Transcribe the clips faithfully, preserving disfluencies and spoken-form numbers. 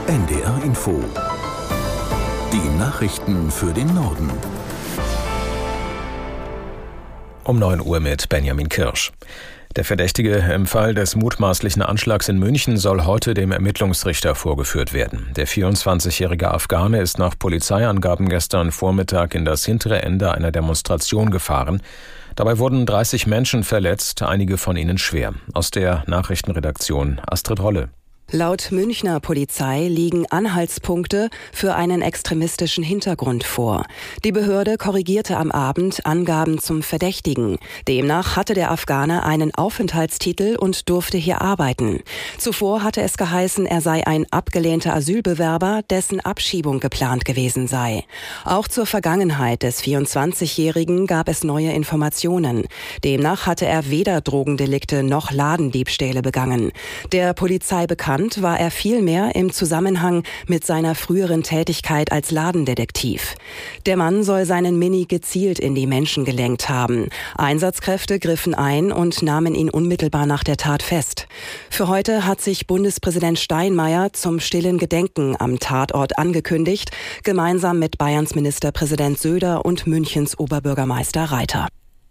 N D R Info. Die Nachrichten für den Norden. Um neun Uhr mit Benjamin Kirsch. Der Verdächtige im Fall des mutmaßlichen Anschlags in München soll heute dem Ermittlungsrichter vorgeführt werden. Der vierundzwanzigjährige Afghane ist nach Polizeiangaben gestern Vormittag in das hintere Ende einer Demonstration gefahren. Dabei wurden dreißig Menschen verletzt, einige von ihnen schwer. Aus der Nachrichtenredaktion Astrid Rolle. Laut Münchner Polizei liegen Anhaltspunkte für einen extremistischen Hintergrund vor. Die Behörde korrigierte am Abend Angaben zum Verdächtigen. Demnach hatte der Afghane einen Aufenthaltstitel und durfte hier arbeiten. Zuvor hatte es geheißen, er sei ein abgelehnter Asylbewerber, dessen Abschiebung geplant gewesen sei. Auch zur Vergangenheit des vierundzwanzigjährigen gab es neue Informationen. Demnach hatte er weder Drogendelikte noch Ladendiebstähle begangen. Der Polizei bekannt war er vielmehr im Zusammenhang mit seiner früheren Tätigkeit als Ladendetektiv. Der Mann soll seinen Mini gezielt in die Menschen gelenkt haben. Einsatzkräfte griffen ein und nahmen ihn unmittelbar nach der Tat fest. Für heute hat sich Bundespräsident Steinmeier zum stillen Gedenken am Tatort angekündigt, gemeinsam mit Bayerns Ministerpräsident Söder und Münchens Oberbürgermeister Reiter.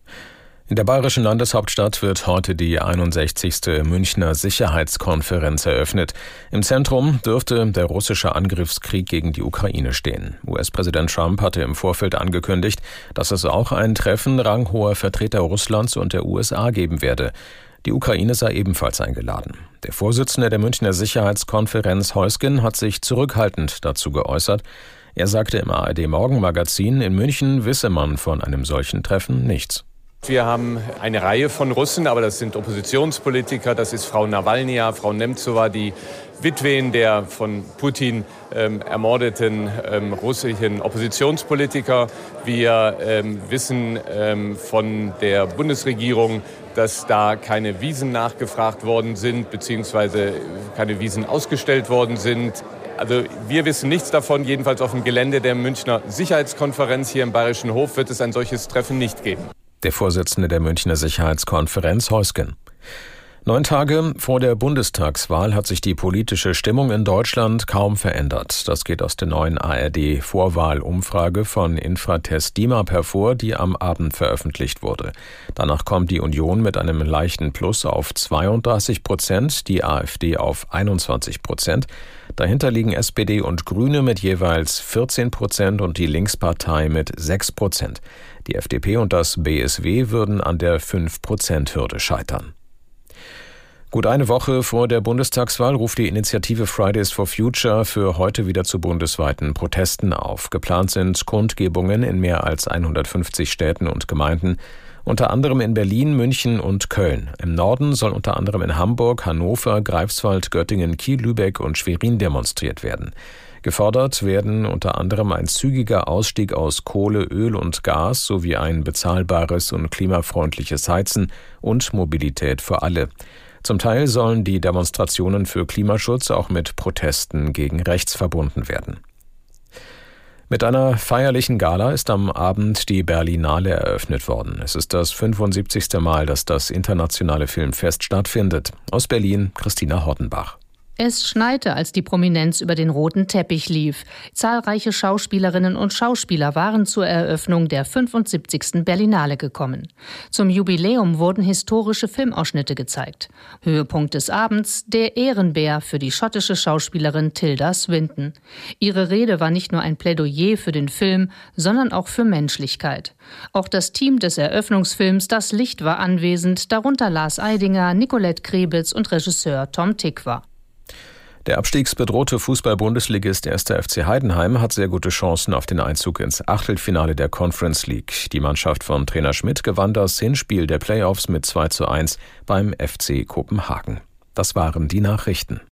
In der bayerischen Landeshauptstadt wird heute die einundsechzigste Münchner Sicherheitskonferenz eröffnet. Im Zentrum dürfte der russische Angriffskrieg gegen die Ukraine stehen. U S-Präsident Trump hatte im Vorfeld angekündigt, dass es auch ein Treffen ranghoher Vertreter Russlands und der U S A geben werde. Die Ukraine sei ebenfalls eingeladen. Der Vorsitzende der Münchner Sicherheitskonferenz, Heusgen, hat sich zurückhaltend dazu geäußert. Er sagte im A R D-Morgenmagazin, in München wisse man von einem solchen Treffen nichts. Wir haben eine Reihe von Russen, aber das sind Oppositionspolitiker. Das ist Frau Nawalnja, Frau Nemzowa, die Witwen der von Putin ähm, ermordeten ähm, russischen Oppositionspolitiker. Wir ähm, wissen ähm, von der Bundesregierung, dass da keine Visen nachgefragt worden sind, beziehungsweise keine Visen ausgestellt worden sind. Also wir wissen nichts davon. Jedenfalls auf dem Gelände der Münchner Sicherheitskonferenz hier im Bayerischen Hof wird es ein solches Treffen nicht geben. Der Vorsitzende der Münchner Sicherheitskonferenz, Heusgen. Neun Tage vor der Bundestagswahl hat sich die politische Stimmung in Deutschland kaum verändert. Das geht aus der neuen A R D-Vorwahlumfrage von Infratest DIMAP hervor, die am Abend veröffentlicht wurde. Danach kommt die Union mit einem leichten Plus auf zweiunddreißig Prozent, die AfD auf einundzwanzig Prozent. Dahinter liegen S P D und Grüne mit jeweils vierzehn Prozent und die Linkspartei mit sechs Prozent. Die F D P und das B S W würden an der fünf Prozent Hürde scheitern. Gut eine Woche vor der Bundestagswahl ruft die Initiative Fridays for Future für heute wieder zu bundesweiten Protesten auf. Geplant sind Kundgebungen in mehr als hundertfünfzig Städten und Gemeinden, unter anderem in Berlin, München und Köln. Im Norden soll unter anderem in Hamburg, Hannover, Greifswald, Göttingen, Kiel, Lübeck und Schwerin demonstriert werden. Gefordert werden unter anderem ein zügiger Ausstieg aus Kohle, Öl und Gas sowie ein bezahlbares und klimafreundliches Heizen und Mobilität für alle. Zum Teil sollen die Demonstrationen für Klimaschutz auch mit Protesten gegen rechts verbunden werden. Mit einer feierlichen Gala ist am Abend die Berlinale eröffnet worden. Es ist das fünfundsiebzigste Mal, dass das internationale Filmfest stattfindet. Aus Berlin, Christina Hortenbach. Es schneite, als die Prominenz über den roten Teppich lief. Zahlreiche Schauspielerinnen und Schauspieler waren zur Eröffnung der fünfundsiebzigsten Berlinale gekommen. Zum Jubiläum wurden historische Filmausschnitte gezeigt. Höhepunkt des Abends der Ehrenbär für die schottische Schauspielerin Tilda Swinton. Ihre Rede war nicht nur ein Plädoyer für den Film, sondern auch für Menschlichkeit. Auch das Team des Eröffnungsfilms Das Licht war anwesend, darunter Lars Eidinger, Nicolette Krebitz und Regisseur Tom Tykwer. Der abstiegsbedrohte Fußball-Bundesligist erster F C Heidenheim hat sehr gute Chancen auf den Einzug ins Achtelfinale der Conference League. Die Mannschaft von Trainer Schmidt gewann das Hinspiel der Playoffs mit zwei zu eins beim F C Kopenhagen. Das waren die Nachrichten.